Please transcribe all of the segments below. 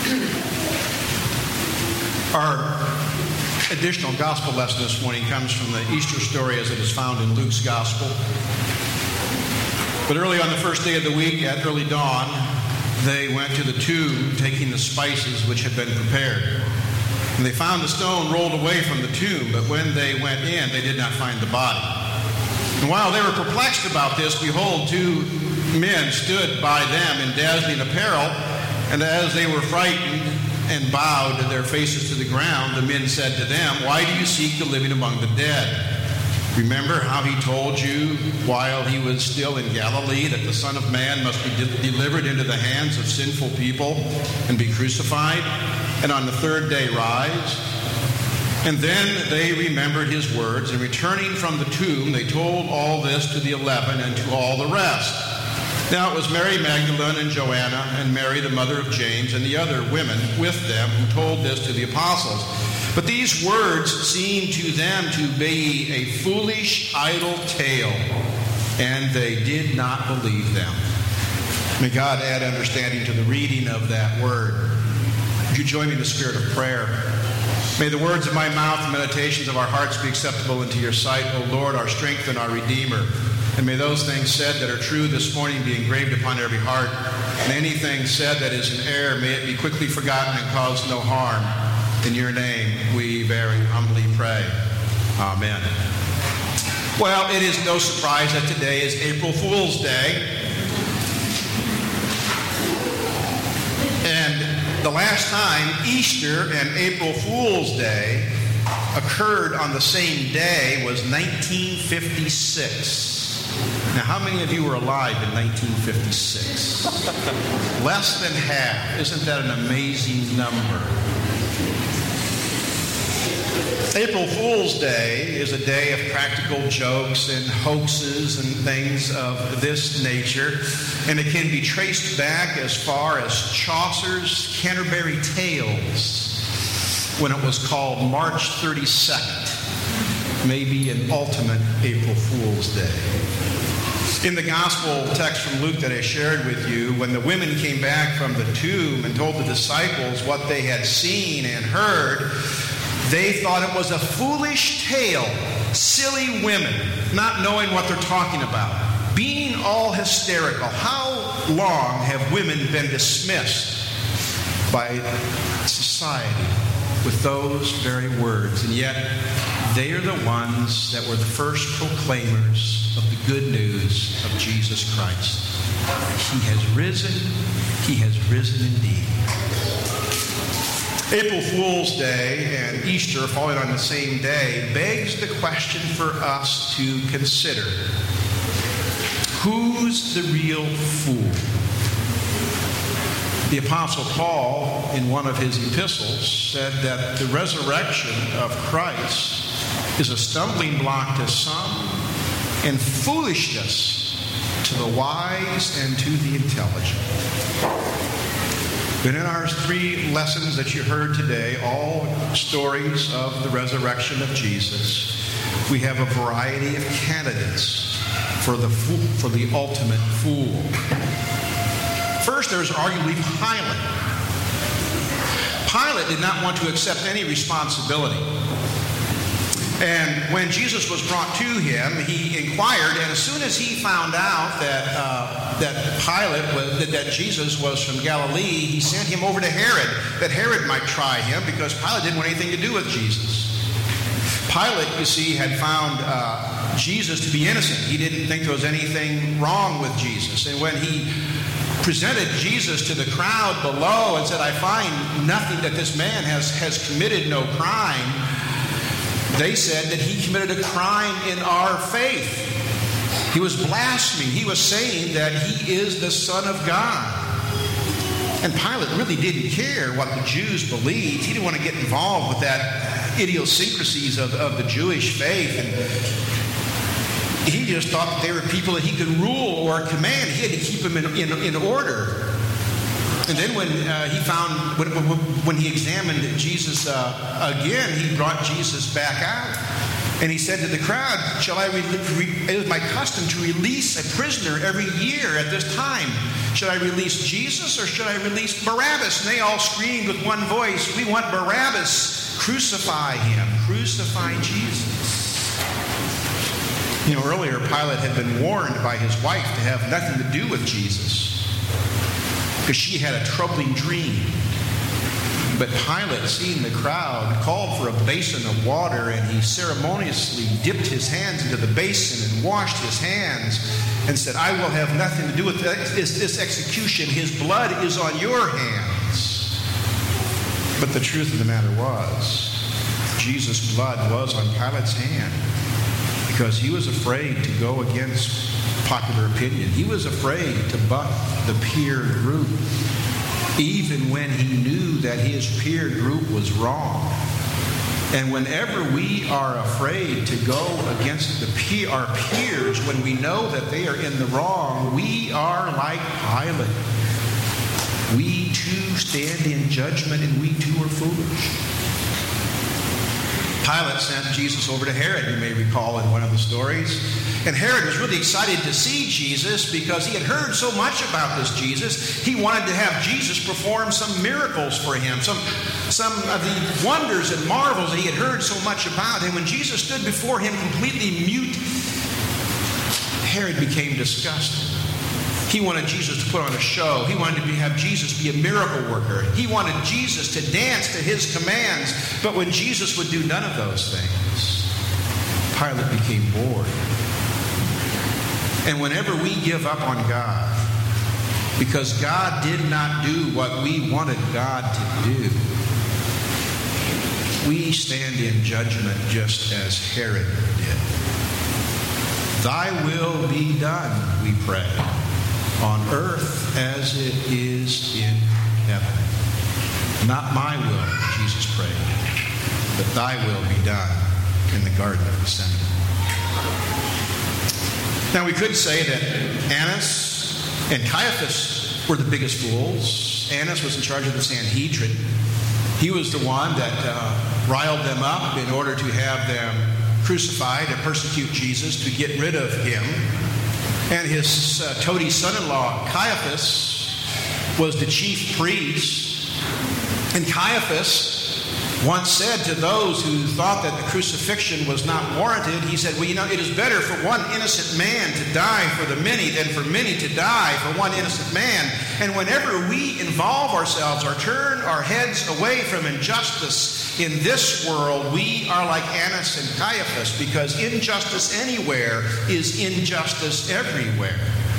Our additional gospel lesson this morning comes from the Easter story as it is found in Luke's gospel. But early on the first day of the week, at early dawn, they went to the tomb, taking the spices which had been prepared. And they found the stone rolled away from the tomb, but when they went in, they did not find the body. And while they were perplexed about this, behold, two men stood by them in dazzling apparel, and as they were frightened and bowed their faces to the ground, the men said to them, "Why do you seek the living among the dead? Remember how he told you while he was still in Galilee that the Son of Man must be delivered into the hands of sinful people and be crucified, and on the third day rise?" And then they remembered his words, and returning from the tomb, they told all this to the 11 and to all the rest. Now it was Mary Magdalene and Joanna and Mary, the mother of James, and the other women with them who told this to the apostles. But these words seemed to them to be a foolish, idle tale, and they did not believe them. May God add understanding to the reading of that word. Would you join me in the spirit of prayer? May the words of my mouth and meditations of our hearts be acceptable into your sight, O Lord, our strength and our Redeemer. And may those things said that are true this morning be engraved upon every heart. And anything said that is in error, may it be quickly forgotten and cause no harm. In your name we very humbly pray. Amen. Well, it is no surprise that today is April Fool's Day. And the last time Easter and April Fool's Day occurred on the same day was 1956. Now, how many of you were alive in 1956? Less than half. Isn't that an amazing number? April Fool's Day is a day of practical jokes and hoaxes and things of this nature, and it can be traced back as far as Chaucer's Canterbury Tales, when it was called March 32nd, maybe an ultimate April Fool's Day. In the gospel text from Luke that I shared with you, when the women came back from the tomb and told the disciples what they had seen and heard, they thought it was a foolish tale. Silly women, not knowing what they're talking about, being all hysterical. How long have women been dismissed by society with those very words? And yet, they are the ones that were the first proclaimers of the good news of Jesus Christ. He has risen. He has risen indeed. April Fool's Day and Easter falling on the same day begs the question for us to consider. Who's the real fool? The Apostle Paul, in one of his epistles, said that the resurrection of Christ is a stumbling block to some and foolishness to the wise and to the intelligent. But in our three lessons that you heard today, all stories of the resurrection of Jesus, we have a variety of candidates for the ultimate fool. First, there's arguably Pilate. Pilate did not want to accept any responsibility. And when Jesus was brought to him, he inquired, and as soon as he found out that Jesus was from Galilee, he sent him over to Herod, that Herod might try him, because Pilate didn't want anything to do with Jesus. Pilate, you see, had found Jesus to be innocent. He didn't think there was anything wrong with Jesus. And when he presented Jesus to the crowd below and said, "I find nothing, that this man has committed no crime," they said that he committed a crime in our faith. He was blaspheming. He was saying that he is the Son of God. And Pilate really didn't care what the Jews believed. He didn't want to get involved with that idiosyncrasies of the Jewish faith. And he just thought that they were people that he could rule or command. He had to keep them in order. And then when he examined Jesus again, he brought Jesus back out. And he said to the crowd, it is my custom to release a prisoner every year at this time. Should I release Jesus or should I release Barabbas? And they all screamed with one voice, we want Barabbas. Crucify him. Crucify Jesus. You know, earlier Pilate had been warned by his wife to have nothing to do with Jesus because she had a troubling dream. But Pilate, seeing the crowd, called for a basin of water, and he ceremoniously dipped his hands into the basin and washed his hands and said, I will have nothing to do with this execution. His blood is on your hands. But the truth of the matter was, Jesus' blood was on Pilate's hand because he was afraid to go against popular opinion. He was afraid to buck the peer group, even when he knew that his peer group was wrong. And whenever we are afraid to go against our peers, when we know that they are in the wrong, we are like Pilate. We too stand in judgment, and we too are foolish. Pilate sent Jesus over to Herod, you may recall in one of the stories. And Herod was really excited to see Jesus because he had heard so much about this Jesus. He wanted to have Jesus perform some miracles for him, some of the wonders and marvels that he had heard so much about. And when Jesus stood before him completely mute, Herod became disgusted. He wanted Jesus to put on a show. He wanted to have Jesus be a miracle worker. He wanted Jesus to dance to his commands. But when Jesus would do none of those things, Pilate became bored. And whenever we give up on God, because God did not do what we wanted God to do, we stand in judgment just as Herod did. Thy will be done, we pray, on earth as it is in heaven. Not my will, Jesus prayed, but thy will be done in the Garden of Gethsemane. Now we could say that Annas and Caiaphas were the biggest fools. Annas was in charge of the Sanhedrin. He was the one that riled them up in order to have them crucified and persecute Jesus to get rid of him. And his toady son-in-law, Caiaphas, was the chief priest. And Caiaphas once said to those who thought that the crucifixion was not warranted, he said, well, it is better for one innocent man to die for the many than for many to die for one innocent man. And whenever we involve ourselves or turn our heads away from injustice in this world, we are like Annas and Caiaphas, because injustice anywhere is injustice everywhere.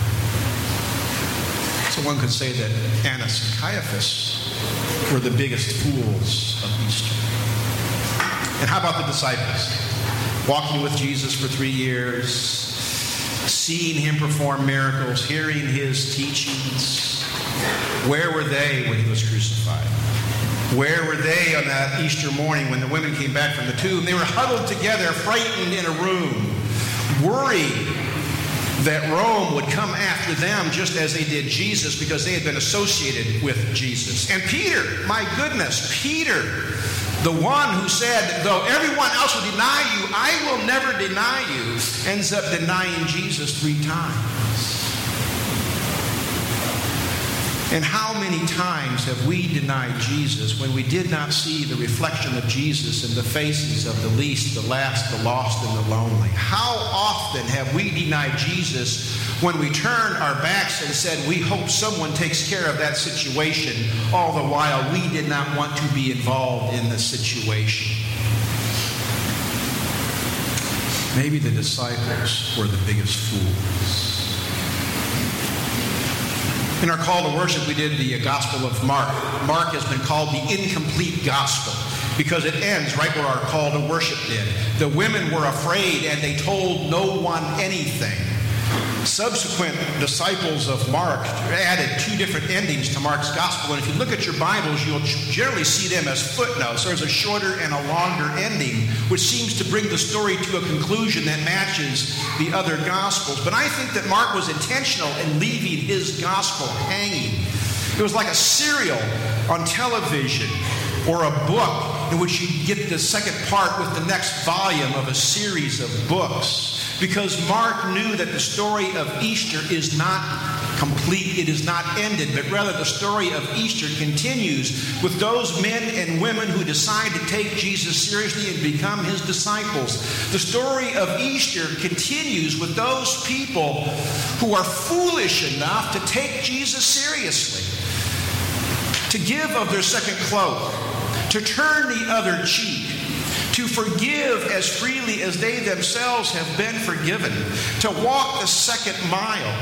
So one could say that Annas and Caiaphas were the biggest fools of Easter. And how about the disciples? Walking with Jesus for 3 years, seeing him perform miracles, hearing his teachings. Where were they when he was crucified? Where were they on that Easter morning when the women came back from the tomb? They were huddled together, frightened in a room, worried that Rome would come after them just as they did Jesus, because they had been associated with Jesus. And Peter, my goodness, Peter, the one who said, though everyone else will deny you, I will never deny you, ends up denying Jesus 3 times. And how many times have we denied Jesus when we did not see the reflection of Jesus in the faces of the least, the last, the lost, and the lonely? How often have we denied Jesus when we turned our backs and said, we hope someone takes care of that situation, all the while we did not want to be involved in the situation? Maybe the disciples were the biggest fools. In our call to worship, we did the Gospel of Mark. Mark has been called the incomplete gospel because it ends right where our call to worship did. The women were afraid and they told no one anything. Subsequent disciples of Mark added 2 different endings to Mark's gospel. And if you look at your Bibles, you'll generally see them as footnotes. There's a shorter and a longer ending, which seems to bring the story to a conclusion that matches the other gospels. But I think that Mark was intentional in leaving his gospel hanging. It was like a serial on television. or a book in which you get the second part with the next volume of a series of books. Because Mark knew that the story of Easter is not complete, it is not ended, but rather the story of Easter continues with those men and women who decide to take Jesus seriously and become his disciples. The story of Easter continues with those people who are foolish enough to take Jesus seriously, to give of their second cloak, to turn the other cheek, to forgive as freely as they themselves have been forgiven, to walk the second mile,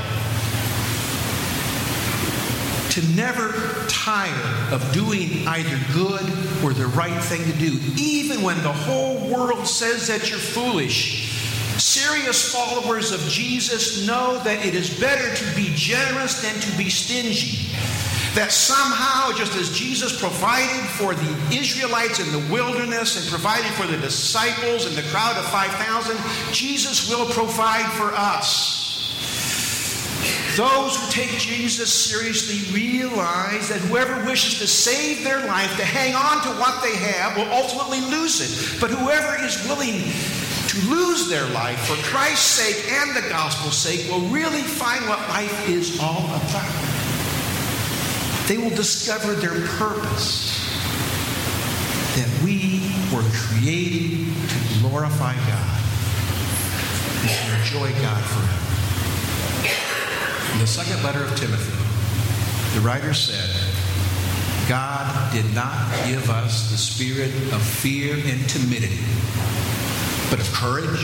to never tire of doing either good or the right thing to do, even when the whole world says that you're foolish. Serious followers of Jesus know that it is better to be generous than to be stingy. That somehow, just as Jesus provided for the Israelites in the wilderness and provided for the disciples and the crowd of 5,000, Jesus will provide for us. Those who take Jesus seriously realize that whoever wishes to save their life, to hang on to what they have, will ultimately lose it. But whoever is willing to lose their life for Christ's sake and the gospel's sake will really find what life is all about. They will discover their purpose, that we were created to glorify God and to enjoy God forever. In the second letter of Timothy, the writer said, God did not give us the spirit of fear and timidity, but of courage,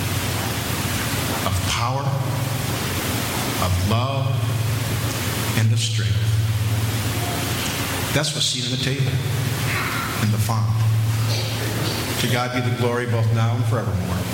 of power, of love, and of strength. That's what's seen on the table in the font. To God be the glory both now and forevermore.